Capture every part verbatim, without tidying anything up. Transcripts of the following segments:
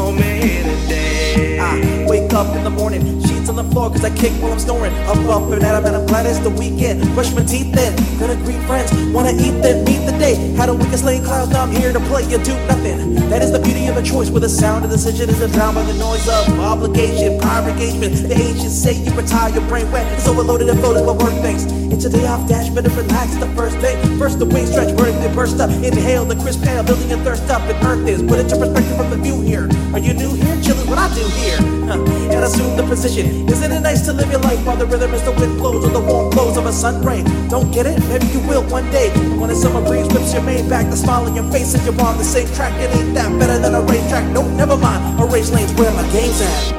moment here today. I wake up in the morning, sheets on the floor cause I kick while I'm snoring. Up, up and at 'em and I'm glad it's the weekend. Brush my teeth in, gonna greet friends, wanna eat then meet the day. Had a week of slaying clouds, now I'm here to play and do nothing. That is the beauty of a choice where the sound of decision isn't drowned by the noise of obligation, prior engagement. The ancients say you retire, your brain wet, it's overloaded and floated by work things. It's a day off dash, better relax the first day. First the wings stretch, burning they burst up. Inhale the crisp air, building your thirst up. And earth is, put into perspective from the view here. Are you new here? Chill is what I do here. Huh. And assume the position. Isn't it nice to live your life while the rhythm is the wind blows or the warm glows of a sun ray? Don't get it? Maybe you will one day. When a summer breeze whips your mane back, the smile on your face and you're on the same track. It ain't that better than a racetrack. Nope, never mind. A race lane's where my game's at.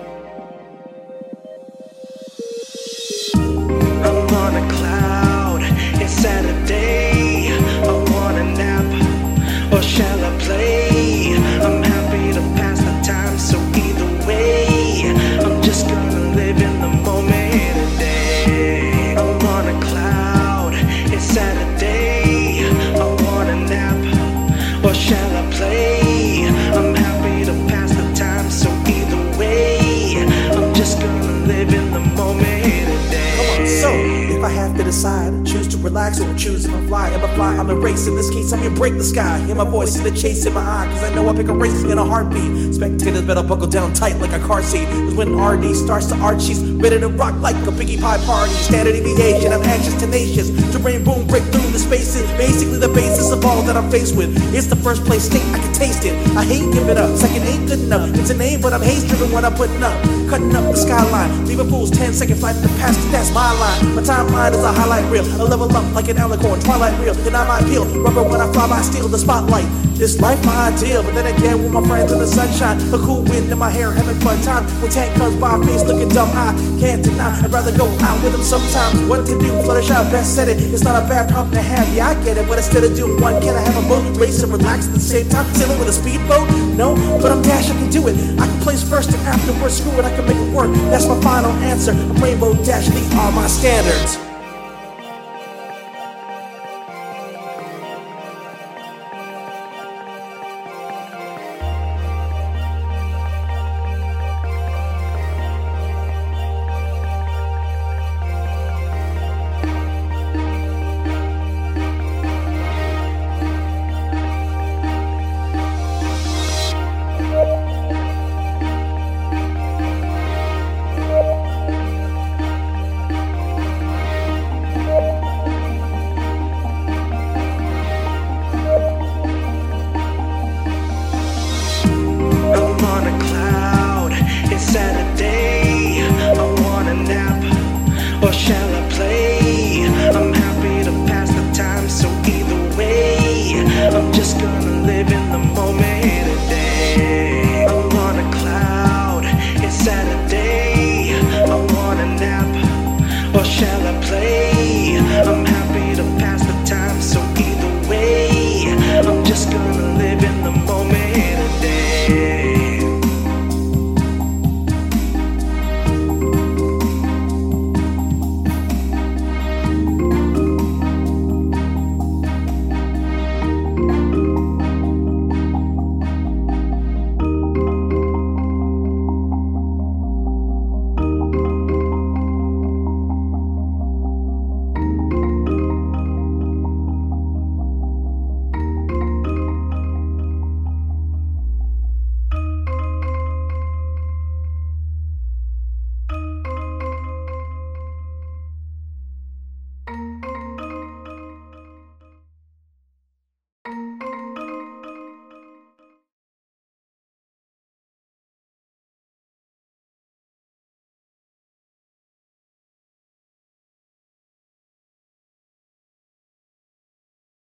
I'm on a cloud, it's Saturday. I want a nap, or shall I play? I'm happy to pass the time, so either way, I'm just gonna live in the moment here today. I'm on a cloud, it's Saturday. I want a nap, or shall I play? I'm happy to pass the time, so either way, I'm just gonna live in the moment here today. So, if I have to decide, choose to relax or choose if I fly. If I fly, I'm a race. In this case, I'm gonna break the sky. Hear my voice, see the chase in my eye, cause I know I pick a race in a heartbeat. Spectators better buckle down tight like a car seat, cause when R D starts to arch, she's ready to rock like a Biggie Pie party. Standard deviation, I'm anxious, tenacious to rain boom, break through the spaces. Basically the basis of all that I'm faced with. It's the first place state, I can taste it. I hate giving up, second ain't good enough. It's a name, but I'm haste driven when I'm putting up. Cutting up the skyline, leaving fools ten second flight in the past, that's my line. My timeline is a highlight reel, a level up like an alicorn, twilight reel. Then I might peel, rubber when I fly by, steal the spotlight. This life my ideal, but then again with my friends in the sunshine, a cool wind in my hair, having fun time. When tank comes by, face looking dumb, I can't deny. I'd rather go out with them sometimes. What to do? Flourish out, best said it. It's not a bad problem to have, yeah I get it. But instead of doing one, can I have a boat race and relax at the same time? Sailing with a speedboat? No, but I'm Dash, I can do it. I can place first and afterwards, screw it, I can make it work. That's my final answer. I'm Rainbow Dash, these are my standards.